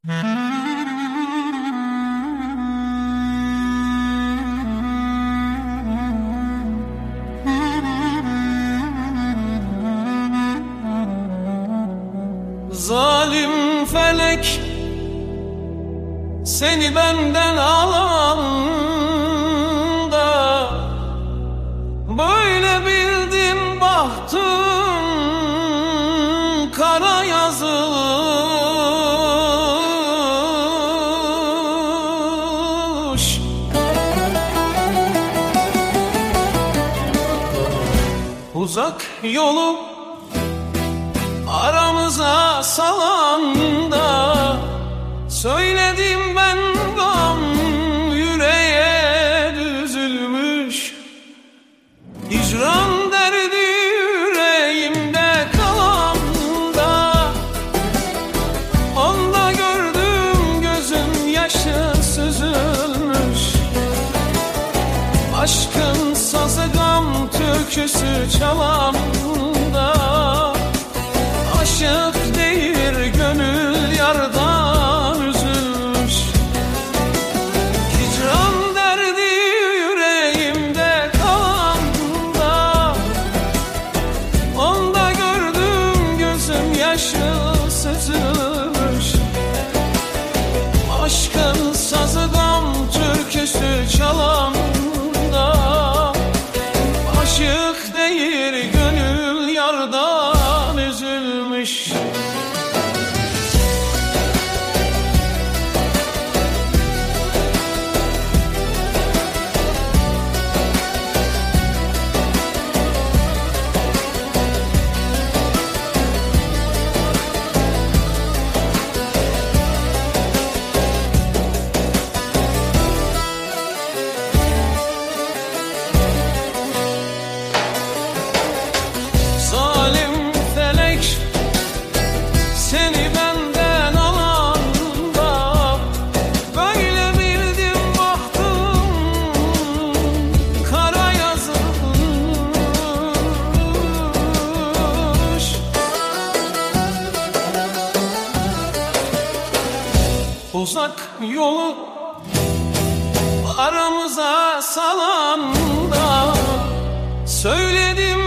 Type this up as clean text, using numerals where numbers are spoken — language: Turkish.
Zalim felek seni benden alanda, böyle bildim bahtım kara yazılmış. Uzak yolu aramıza salan da söyledim ben gam, yüreğe düzülmüş. Hicran derdi yüreğimde kalan da, onda gördüm gözüm yaşı süzülmüş. Aşkın sazı gam türküsü çalan da, aşık değil gönül yardan üzülmüş. Hicran derdi yüreğimde kalan da, onda gördüm gözüm yaşı süzülmüş. Aşkın sazı gam türküsü çalan da, aşık değil gönül yardan üzülmüş. Zalim felek seni benden alan da, böyle bildim bahtım kara yazılmış. Uzak yolu aramıza salan da söyledim